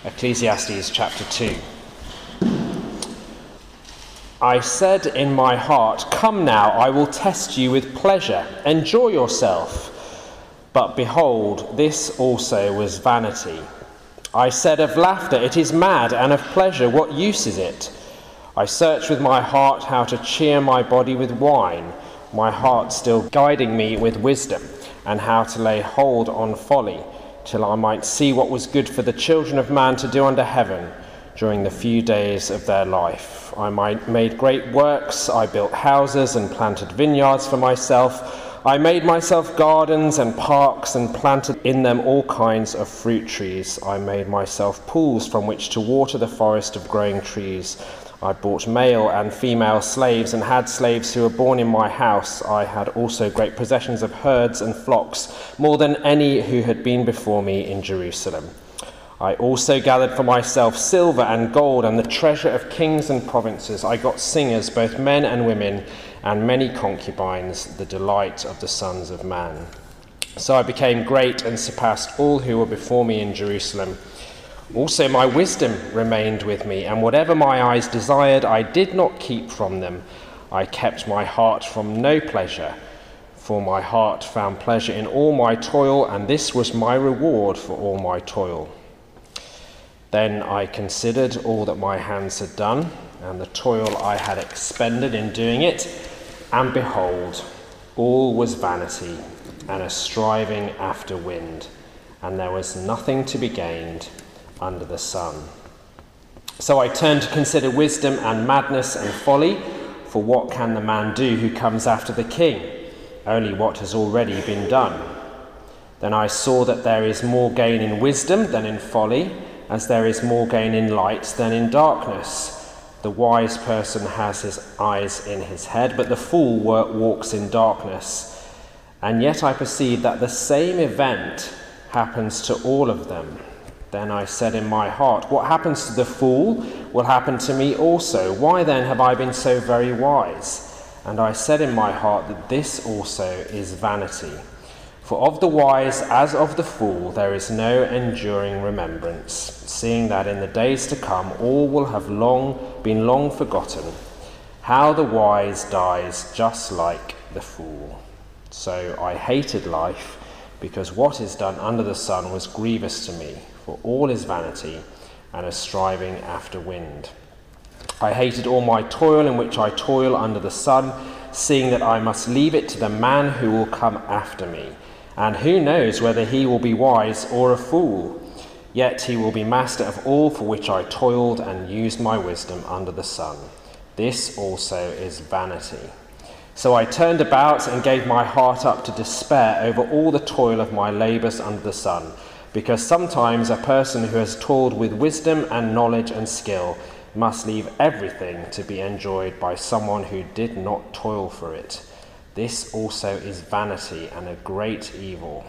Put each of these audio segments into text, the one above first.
Ecclesiastes chapter 2. I said in my heart, "Come now, I will test you with pleasure. Enjoy yourself." But behold, this also was vanity. I said of laughter, "It is mad," and of pleasure, "What use is it?" I searched with my heart how to cheer my body with wine, my heart still guiding me with wisdom, and how to lay hold on folly, till I might see what was good for the children of man to do under heaven during the few days of their life. I made great works, I built houses and planted vineyards for myself. I made myself gardens and parks and planted in them all kinds of fruit trees. I made myself pools from which to water the forest of growing trees. I bought male and female slaves and had slaves who were born in my house. I had also great possessions of herds and flocks, more than any who had been before me in Jerusalem. I also gathered for myself silver and gold and the treasure of kings and provinces. I got singers, both men and women, and many concubines, the delight of the sons of man. So I became great and surpassed all who were before me in Jerusalem. Also my wisdom remained with me, and whatever my eyes desired, I did not keep from them. I kept my heart from no pleasure, for my heart found pleasure in all my toil, and this was my reward for all my toil. Then I considered all that my hands had done, and the toil I had expended in doing it, and behold, all was vanity and a striving after wind, and there was nothing to be gained under the sun. So I turned to consider wisdom and madness and folly, for what can the man do who comes after the king? Only what has already been done. Then I saw that there is more gain in wisdom than in folly, as there is more gain in light than in darkness. The wise person has his eyes in his head, but the fool walks in darkness. And yet I perceive that the same event happens to all of them. Then I said in my heart, "What happens to the fool will happen to me also. Why then have I been so very wise?" And I said in my heart that this also is vanity. For of the wise as of the fool there is no enduring remembrance, seeing that in the days to come all will have been long forgotten. How the wise dies just like the fool. So I hated life, because what is done under the sun was grievous to me, for all is vanity and a striving after wind. I hated all my toil in which I toil under the sun, seeing that I must leave it to the man who will come after me. And who knows whether he will be wise or a fool? Yet he will be master of all for which I toiled and used my wisdom under the sun. This also is vanity. So I turned about and gave my heart up to despair over all the toil of my labours under the sun, because sometimes a person who has toiled with wisdom and knowledge and skill must leave everything to be enjoyed by someone who did not toil for it. This also is vanity and a great evil.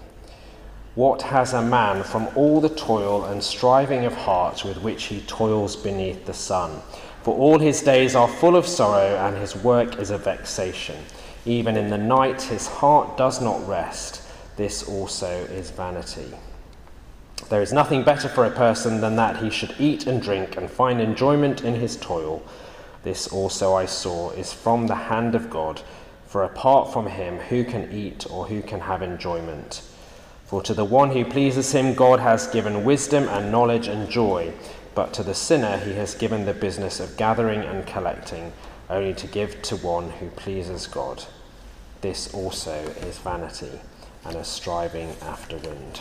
What has a man from all the toil and striving of heart with which he toils beneath the sun? For all his days are full of sorrow, and his work is a vexation. Even in the night his heart does not rest. This also is vanity. There is nothing better for a person than that he should eat and drink and find enjoyment in his toil. This also I saw is from the hand of God. For apart from him, who can eat or who can have enjoyment? For to the one who pleases him, God has given wisdom and knowledge and joy, but to the sinner he has given the business of gathering and collecting, only to give to one who pleases God. This also is vanity and a striving after wind.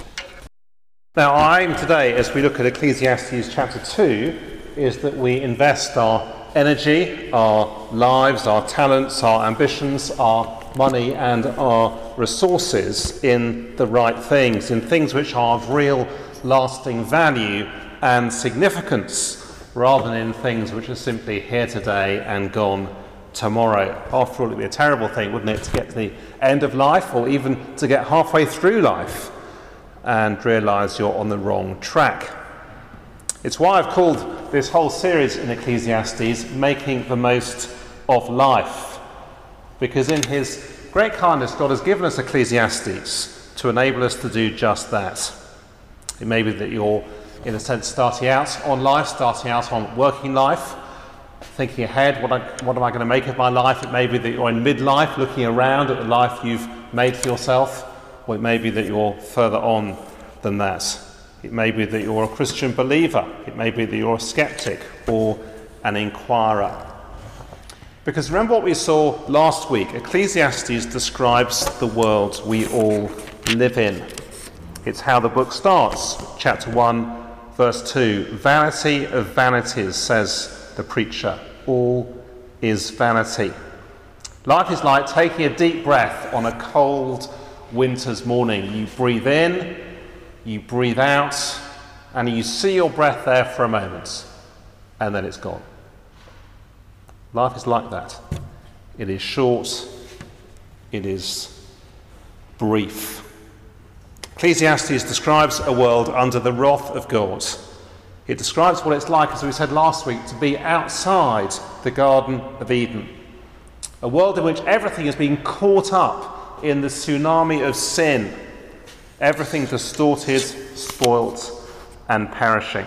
Now our aim today, as we look at Ecclesiastes chapter 2, is that we invest our energy, our lives, our talents, our ambitions, our money and our resources in the right things, in things which are of real lasting value and significance, rather than in things which are simply here today and gone tomorrow. After all, it would be a terrible thing, wouldn't it, to get to the end of life, or even to get halfway through life and realise you're on the wrong track. It's why I've called this whole series in Ecclesiastes Making the Most of Life, because in his great kindness God has given us Ecclesiastes to enable us to do just that. It may be that you're in a sense, starting out on life, starting out on working life, thinking ahead, what am I going to make of my life? It may be that you're in midlife, looking around at the life you've made for yourself, or it may be that you're further on than that. It may be that you're a Christian believer. It may be that you're a skeptic or an inquirer. Because remember what we saw last week, Ecclesiastes describes the world we all live in. It's how the book starts, chapter 1, verse 2. Vanity of vanities, says the preacher. All is vanity. Life is like taking a deep breath on a cold winter's morning. You breathe in, you breathe out, and you see your breath there for a moment, and then it's gone. Life is like that. It is short, it is brief. Ecclesiastes describes a world under the wrath of God. It describes what it's like, as we said last week, to be outside the Garden of Eden. A world in which everything is being caught up in the tsunami of sin. Everything distorted, spoilt, and perishing.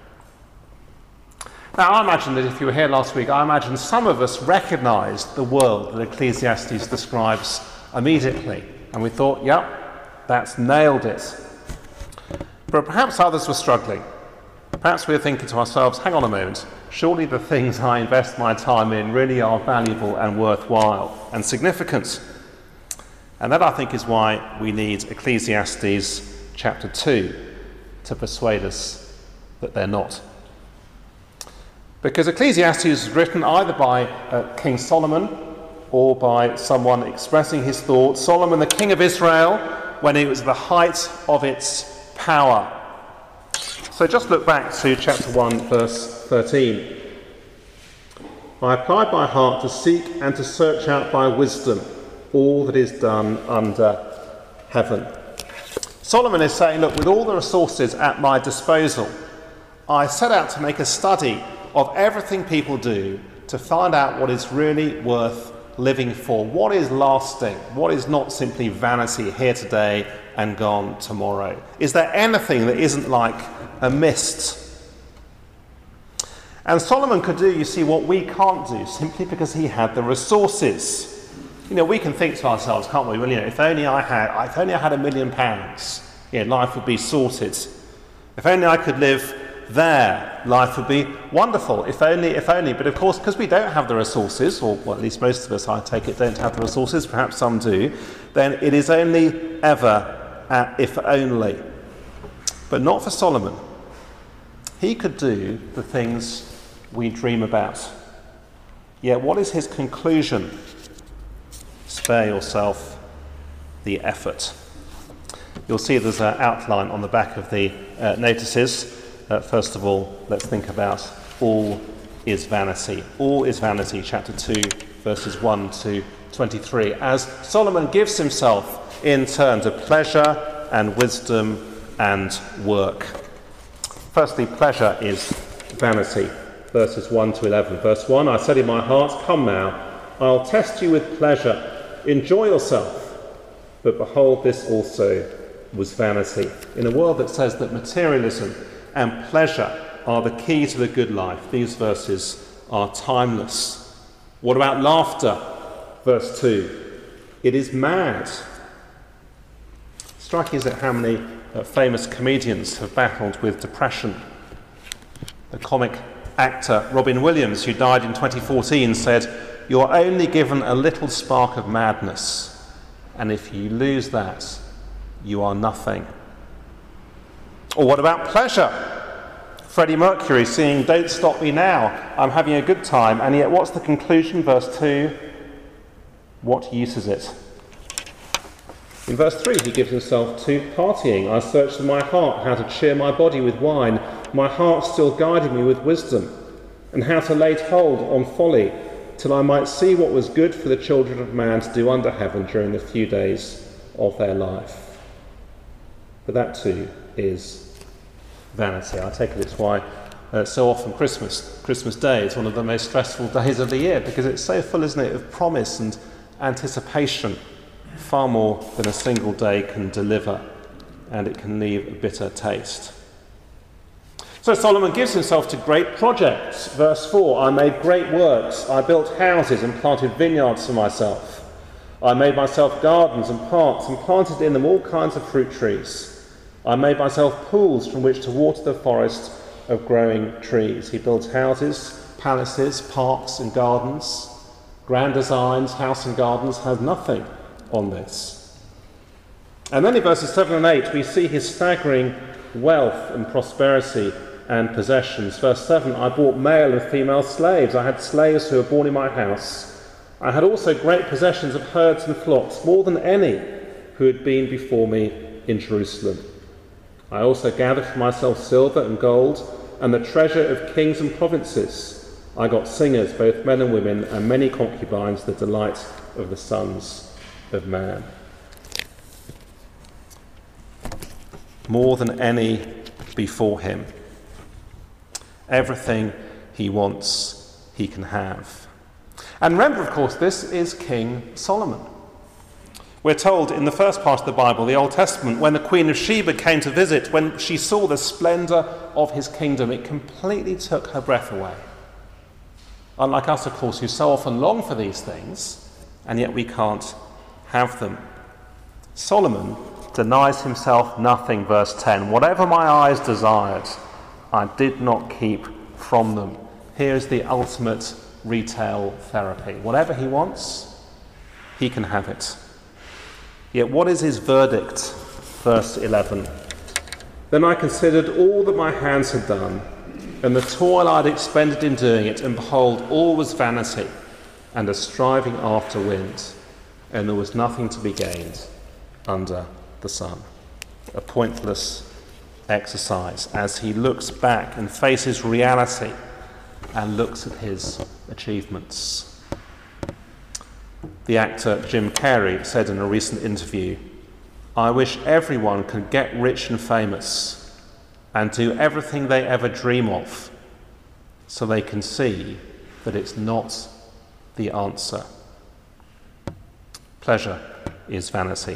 Now, I imagine that if you were here last week, I imagine some of us recognised the world that Ecclesiastes describes immediately. And we thought, yep, that's nailed it. But perhaps others were struggling. Perhaps we were thinking to ourselves, hang on a moment, surely the things I invest my time in really are valuable and worthwhile and significant. And that, I think, is why we need Ecclesiastes chapter 2 to persuade us that they're not. Because Ecclesiastes is written either by King Solomon or by someone expressing his thoughts. Solomon, the king of Israel, when it was at the height of its power. So just look back to chapter 1, verse 13. I applied my heart to seek and to search out by wisdom all that is done under heaven. Solomon is saying, look, with all the resources at my disposal, I set out to make a study of everything people do to find out what is really worth living for, what is lasting, what is not simply vanity here today and gone tomorrow. Is there anything that isn't like a mist? And Solomon could do, you see, what we can't do, simply because he had the resources. You know, we can think to ourselves, can't we? Well, you know, if only I had £1 million, life would be sorted. If only I could live there, life would be wonderful. If only. But of course, because we don't have the resources, or well, at least most of us, I take it, don't have the resources, perhaps some do, then it is only ever if only. But not for Solomon. He could do the things we dream about. Yet what is his conclusion? Spare yourself the effort. You'll see there's an outline on the back of the notices. First of all, let's think about all is vanity. All is vanity, chapter 2, verses 1 to 23. As Solomon gives himself in turn to pleasure and wisdom and work. Firstly, pleasure is vanity. Verses 1 to 11. Verse 1, I said in my heart, come now, I'll test you with pleasure. Enjoy yourself. But behold, this also was vanity. In a world that says that materialism and pleasure are the key to the good life, these verses are timeless. What about laughter? Verse 2, it is mad. Striking, is it, how many famous comedians have battled with depression? The comic actor Robin Williams, who died in 2014, said, you're only given a little spark of madness, and if you lose that, you are nothing. Or what about pleasure? Freddie Mercury singing Don't Stop Me Now, I'm having a good time, and yet what's the conclusion? Verse 2, what use is it? In verse 3 he gives himself to partying. I searched in my heart how to cheer my body with wine, my heart still guided me with wisdom, and how to lay hold on folly, till I might see what was good for the children of man to do under heaven during the few days of their life. But that too is vanity. I take it it's why so often Christmas Day is one of the most stressful days of the year, because it's so full, isn't it, of promise and anticipation, far more than a single day can deliver, and it can leave a bitter taste. So Solomon gives himself to great projects. Verse 4, I made great works. I built houses and planted vineyards for myself. I made myself gardens and parks and planted in them all kinds of fruit trees. I made myself pools from which to water the forest of growing trees. He builds houses, palaces, parks and gardens. Grand designs, house and gardens, has nothing on this. And then in verses 7 and 8 we see his staggering wealth and prosperity and possessions. Verse 7, I bought male and female slaves. I had slaves who were born in my house. I had also great possessions of herds and flocks, more than any who had been before me in Jerusalem. I also gathered for myself silver and gold and the treasure of kings and provinces. I got singers, both men and women, and many concubines, the delight of the sons of man. More than any before him. Everything he wants, he can have. And remember, of course, this is King Solomon. We're told in the first part of the Bible, the Old Testament, when the Queen of Sheba came to visit, when she saw the splendour of his kingdom, it completely took her breath away. Unlike us, of course, who so often long for these things, and yet we can't have them. Solomon denies himself nothing, verse 10. Whatever my eyes desired, I did not keep from them. Here is the ultimate retail therapy. Whatever he wants, he can have it. Yet what is his verdict? Verse 11. Then I considered all that my hands had done, and the toil I had expended in doing it, and behold, all was vanity, and a striving after wind, and there was nothing to be gained under the sun. A pointless exercise as he looks back and faces reality and looks at his achievements. The actor Jim Carrey said in a recent interview, I wish everyone could get rich and famous and do everything they ever dream of so they can see that it's not the answer. Pleasure is vanity.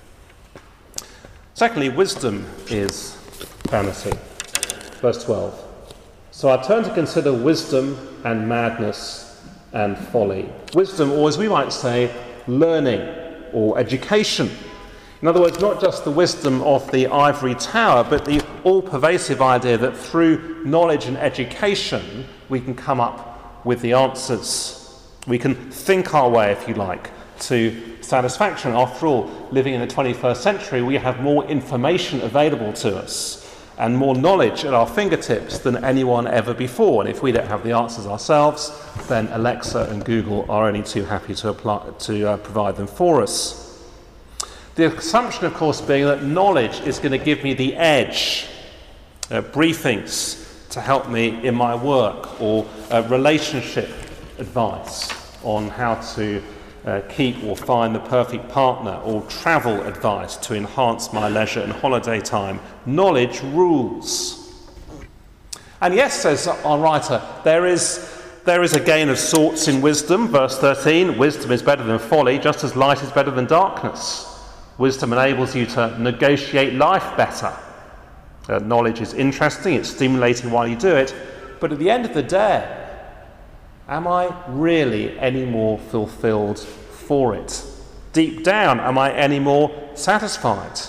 Secondly, wisdom is vanity. Verse 12. So I turned to consider wisdom and madness and folly. Wisdom, or as we might say, learning or education. In other words, not just the wisdom of the ivory tower, but the all-pervasive idea that through knowledge and education we can come up with the answers. We can think our way, if you like, to satisfaction. After all, living in the 21st century, we have more information available to us and more knowledge at our fingertips than anyone ever before. And if we don't have the answers ourselves, then Alexa and Google are only too happy to provide them for us. The assumption, of course, being that knowledge is going to give me the edge, briefings to help me in my work, or relationship advice on how to keep or find the perfect partner, or travel advice to enhance my leisure and holiday time. Knowledge rules. And yes, says our writer, there is a gain of sorts in wisdom. Verse 13, wisdom is better than folly, just as light is better than darkness. Wisdom enables you to negotiate life better. Knowledge is interesting, it's stimulating while you do it, but at the end of the day, am I really any more fulfilled for it? Deep down, am I any more satisfied?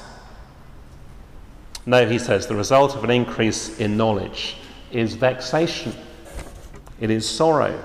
No, he says, the result of an increase in knowledge is vexation. It is sorrow.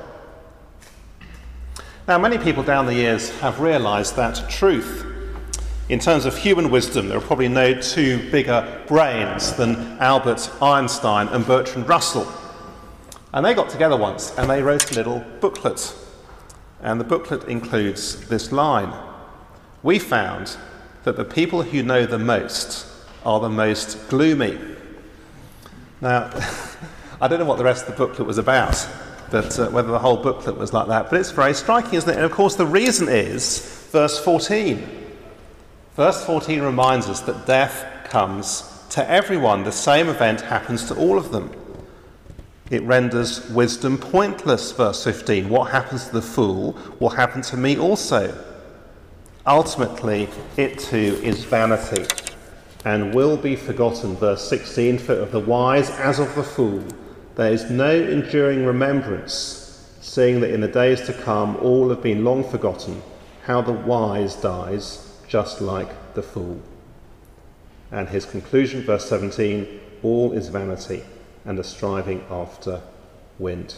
Now, many people down the years have realised that truth. In terms of human wisdom, there are probably no two bigger brains than Albert Einstein and Bertrand Russell. And they got together once and they wrote a little booklet. And the booklet includes this line: we found that the people who know the most are the most gloomy. Now, I don't know what the rest of the booklet was about, but whether the whole booklet was like that, but it's very striking, isn't it? And of course the reason is verse 14. Verse 14 reminds us that death comes to everyone. The same event happens to all of them. It renders wisdom pointless, verse 15. What happens to the fool will happen to me also. Ultimately, it too is vanity. and will be forgotten. Verse 16, for of the wise as of the fool, there is no enduring remembrance, seeing that in the days to come all have been long forgotten, how the wise dies just like the fool. And his conclusion, verse 17, all is vanity and a striving after wind.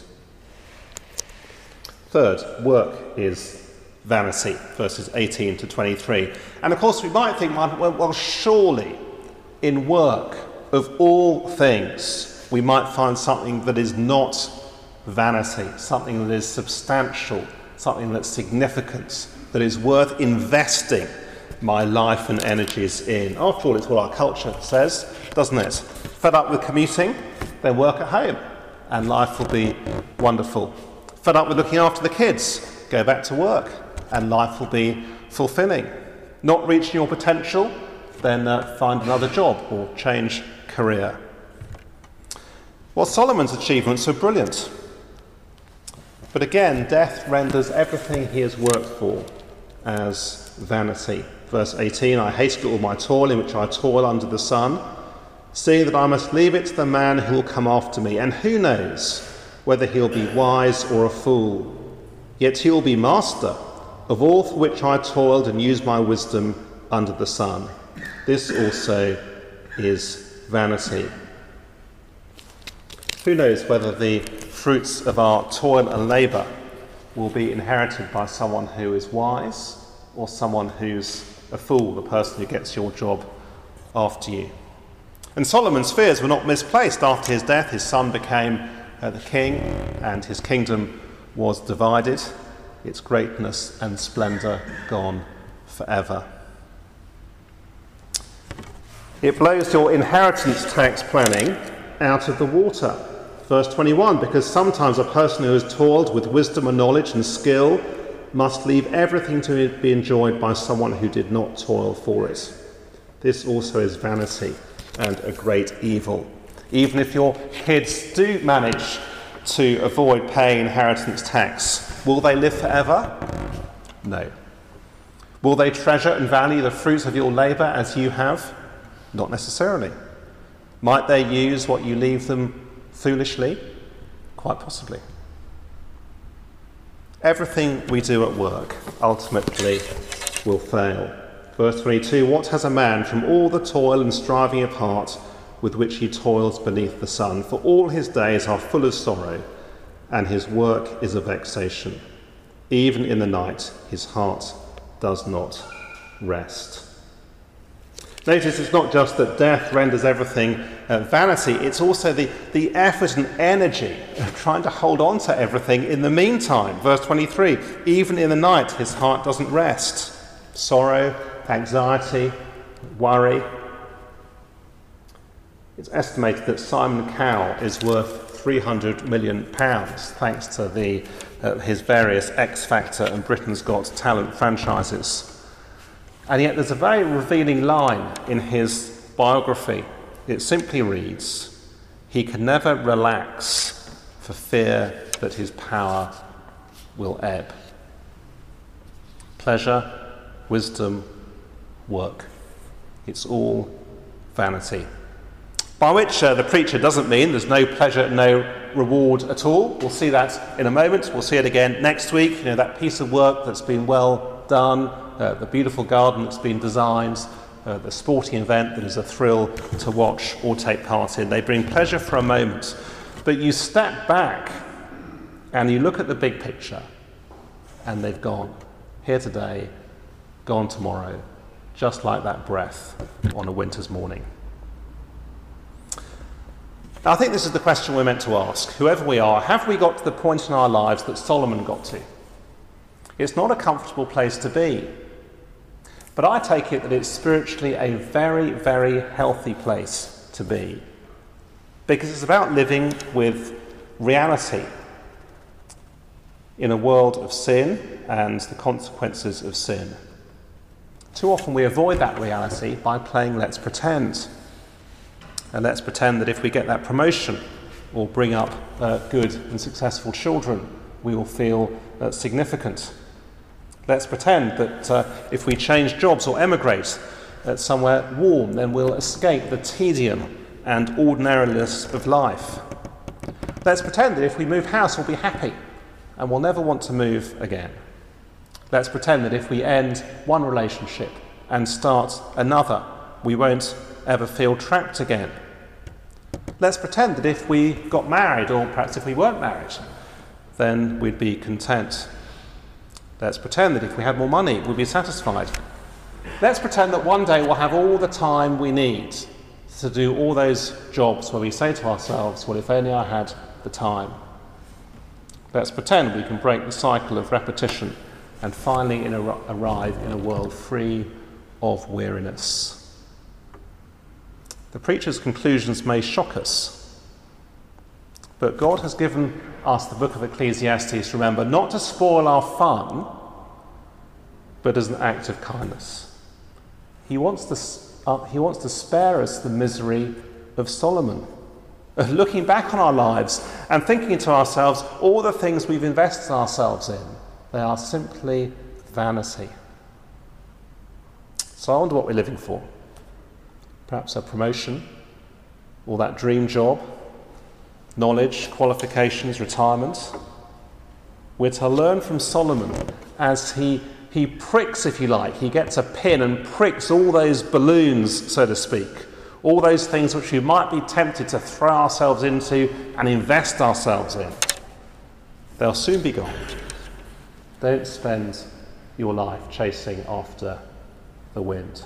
Third, work is vanity, verses 18 to 23. And of course we might think, well, surely in work of all things we might find something that is not vanity, something that is substantial, something that's significant, that is worth investing my life and energies in. After all, it's what our culture says, doesn't it? Fed up with commuting, then work at home and life will be wonderful. Fed up with looking after the kids, go back to work and life will be fulfilling. Not reaching your potential, then find another job or change career. Well, Solomon's achievements are brilliant. But again, death renders everything he has worked for as vanity. Verse 18, I hated all my toil in which I toil under the sun, seeing that I must leave it to the man who will come after me. And who knows whether he'll be wise or a fool? Yet he will be master of all for which I toiled and used my wisdom under the sun. This also is vanity. Who knows whether the fruits of our toil and labour will be inherited by someone who is wise or someone who's a fool, the person who gets your job after you. And Solomon's fears were not misplaced. After his death, his son became the king, and his kingdom was divided, its greatness and splendour gone forever. It blows your inheritance tax planning out of the water. Verse 21, because sometimes a person who has toiled with wisdom and knowledge and skill must leave everything to be enjoyed by someone who did not toil for it. This also is vanity and a great evil. Even if your kids do manage to avoid paying inheritance tax, will they live forever? No. Will they treasure and value the fruits of your labour as you have? Not necessarily. Might they use what you leave them foolishly? Quite possibly. Everything we do at work ultimately will fail. Verse 22, what has a man from all the toil and striving of heart with which he toils beneath the sun? For all his days are full of sorrow, and his work is a vexation. Even in the night his heart does not rest. Notice it's not just that death renders everything vanity, it's also the effort and energy of trying to hold on to everything in the meantime. Verse 23, even in the night his heart doesn't rest. Sorrow, anxiety, worry. It's estimated that Simon Cowell is worth £300 million thanks to his various X Factor and Britain's Got Talent franchises. And yet there's a very revealing line in his biography. It simply reads, he can never relax for fear that his power will ebb. Pleasure, wisdom, work. It's all vanity. By which the preacher doesn't mean there's no pleasure, no reward at all. We'll see that in a moment. We'll see it again next week. That piece of work that's been well done, the beautiful garden that's been designed, the sporting event that is a thrill to watch or take part in. They bring pleasure for a moment. But you step back and you look at the big picture and they've gone. Here today, gone tomorrow, just like that breath on a winter's morning. Now, I think this is the question we're meant to ask. Whoever we are, have we got to the point in our lives that Solomon got to? It's not a comfortable place to be. But I take it that it's spiritually a very, very healthy place to be. Because it's about living with reality in a world of sin and the consequences of sin. Too often we avoid that reality by playing let's pretend. And let's pretend that if we get that promotion or bring up good and successful children, we will feel significant. Let's pretend that if we change jobs or emigrate, somewhere warm, then we'll escape the tedium and ordinariness of life. Let's pretend that if we move house, we'll be happy and we'll never want to move again. Let's pretend that if we end one relationship and start another, we won't ever feel trapped again. Let's pretend that if we got married, or perhaps if we weren't married, then we'd be content. Let's pretend that if we had more money, we'd be satisfied. Let's pretend that one day we'll have all the time we need to do all those jobs where we say to ourselves, well, if only I had the time. Let's pretend we can break the cycle of repetition and finally arrive in a world free of weariness. The preacher's conclusions may shock us, but God has given us the book of Ecclesiastes, remember, not to spoil our fun, but as an act of kindness. He wants to spare us the misery of Solomon, of looking back on our lives and thinking to ourselves, all the things we've invested ourselves in, they are simply vanity. So I wonder what we're living for. Perhaps a promotion, or that dream job, knowledge, qualifications, retirement. We're to learn from Solomon as he pricks, if you like. He gets a pin and pricks all those balloons, so to speak, all those things which we might be tempted to throw ourselves into and invest ourselves in. They'll soon be gone. Don't spend your life chasing after the wind.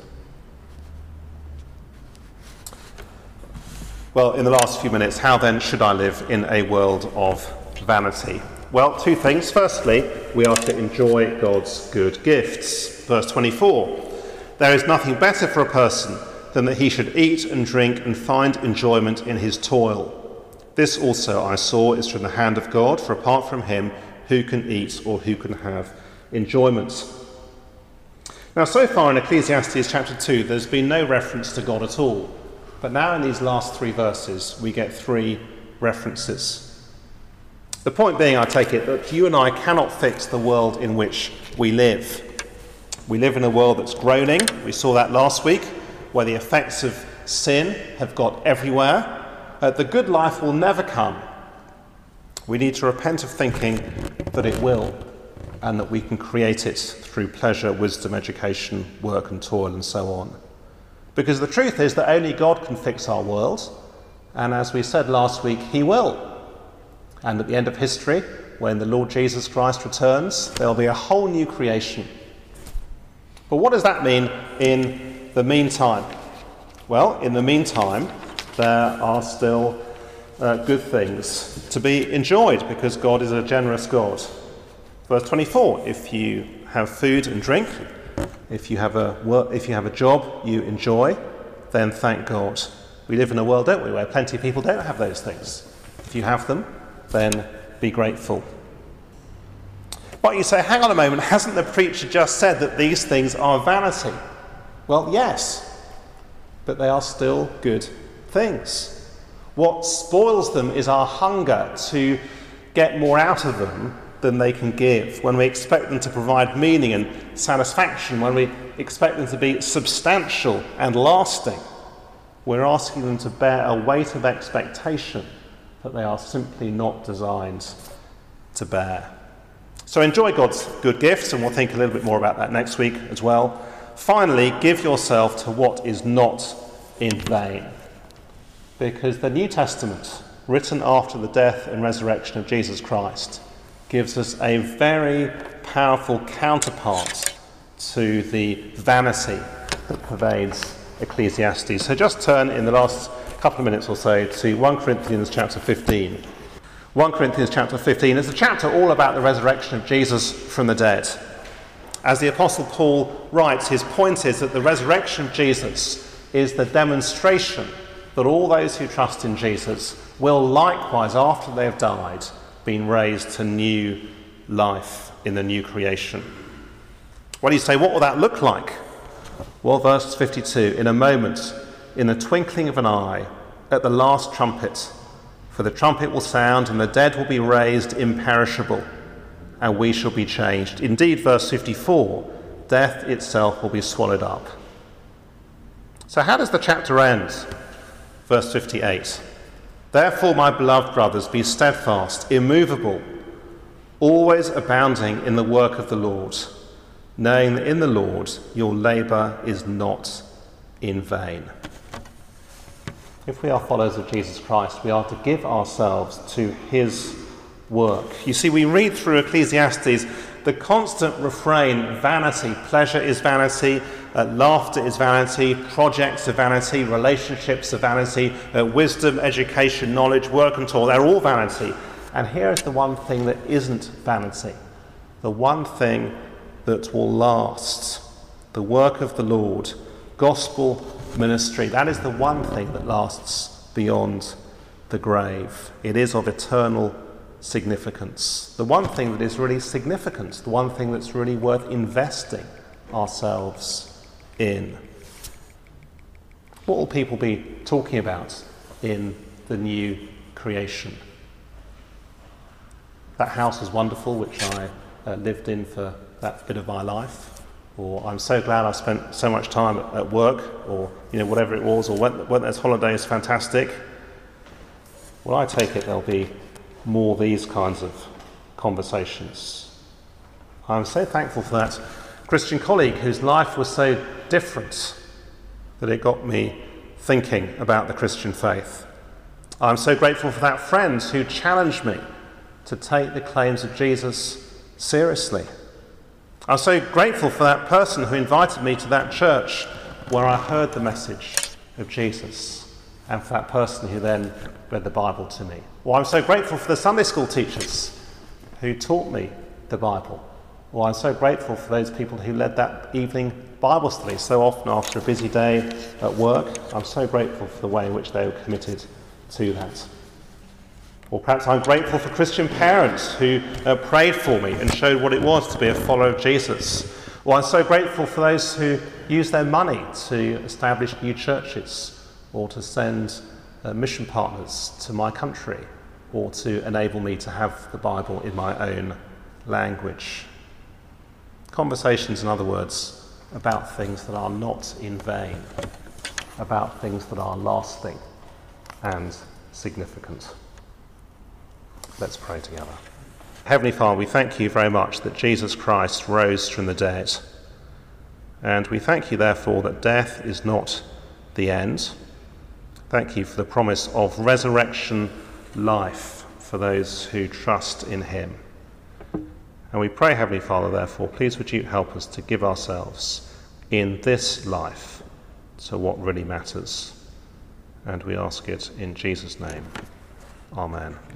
Well, in the last few minutes, how then should I live in a world of vanity? Well, two things. Firstly, we are to enjoy God's good gifts. Verse 24, there is nothing better for a person than that he should eat and drink and find enjoyment in his toil. This also I saw is from the hand of God, for apart from him, who can eat or who can have enjoyment? Now, so far in Ecclesiastes chapter 2, there's been no reference to God at all. But now in these last three verses, we get three references. The point being, I take it, that you and I cannot fix the world in which we live. We live in a world that's groaning. We saw that last week, where the effects of sin have got everywhere. The good life will never come. We need to repent of thinking that it will, and that we can create it through pleasure, wisdom, education, work and toil and so on. Because the truth is that only God can fix our world, and as we said last week, he will. And at the end of history, when the Lord Jesus Christ returns, there'll be a whole new creation. But what does that mean in the meantime? Well, in the meantime, there are still good things to be enjoyed, because God is a generous God. Verse 24, if you have food and drink, if you have a job you enjoy, then thank God. We live in a world, don't we, where plenty of people don't have those things. If you have them, then be grateful. But you say, hang on a moment, hasn't the preacher just said that these things are vanity? Well, yes, but they are still good things. What spoils them is our hunger to get more out of them than they can give, when we expect them to provide meaning and satisfaction, when we expect them to be substantial and lasting. We're asking them to bear a weight of expectation that they are simply not designed to bear. So enjoy God's good gifts, and we'll think a little bit more about that next week as well. Finally, give yourself to what is not in vain. Because the New Testament, written after the death and resurrection of Jesus Christ, gives us a very powerful counterpart to the vanity that pervades Ecclesiastes. So just turn in the last couple of minutes or so to 1 Corinthians chapter 15. 1 Corinthians chapter 15 is a chapter all about the resurrection of Jesus from the dead. As the Apostle Paul writes, his point is that the resurrection of Jesus is the demonstration that all those who trust in Jesus will likewise, after they have died, been raised to new life in the new creation. Well, you say, what will that look like? Well, verse 52, in a moment, in the twinkling of an eye, at the last trumpet, for the trumpet will sound, and the dead will be raised imperishable, and we shall be changed. Indeed, verse 54, death itself will be swallowed up So how does the chapter end? Verse 58. Therefore, my beloved brothers, be steadfast, immovable, always abounding in the work of the Lord, knowing that in the Lord your labour is not in vain. If we are followers of Jesus Christ, we are to give ourselves to his work. You see, we read through Ecclesiastes the constant refrain: vanity, pleasure is vanity, laughter is vanity, projects are vanity, relationships are vanity, wisdom, education, knowledge, work and toil, they're all vanity. And here is the one thing that isn't vanity, the one thing that will last: the work of the Lord, gospel ministry. That is the one thing that lasts beyond the grave. It is of eternal significance. The one thing that is really significant, the one thing that's really worth investing ourselves in. What will people be talking about in the new creation? That house is wonderful, which I lived in for that bit of my life. Or I'm so glad I spent so much time at work, or whatever it was, or went as holidays, fantastic. Well, I take it there'll be more these kinds of conversations. I'm so thankful for that Christian colleague whose life was so different that it got me thinking about the Christian faith. I'm so grateful for that friend who challenged me to take the claims of Jesus seriously. I'm so grateful for that person who invited me to that church where I heard the message of Jesus, and for that person who then read the Bible to me. Well, I'm so grateful for the Sunday school teachers who taught me the Bible. Well, I'm so grateful for those people who led that evening Bible study so often after a busy day at work. I'm so grateful for the way in which they were committed to that. Or perhaps I'm grateful for Christian parents who prayed for me and showed what it was to be a follower of Jesus. Or I'm so grateful for those who use their money to establish new churches, or to send mission partners to my country, or to enable me to have the Bible in my own language. Conversations, in other words, about things that are not in vain, about things that are lasting and significant. Let's pray together. Heavenly Father, we thank you very much that Jesus Christ rose from the dead. And we thank you, therefore, that death is not the end. Thank you for the promise of resurrection life for those who trust in him. And we pray, Heavenly Father, therefore, please would you help us to give ourselves in this life to what really matters. And we ask it in Jesus' name. Amen.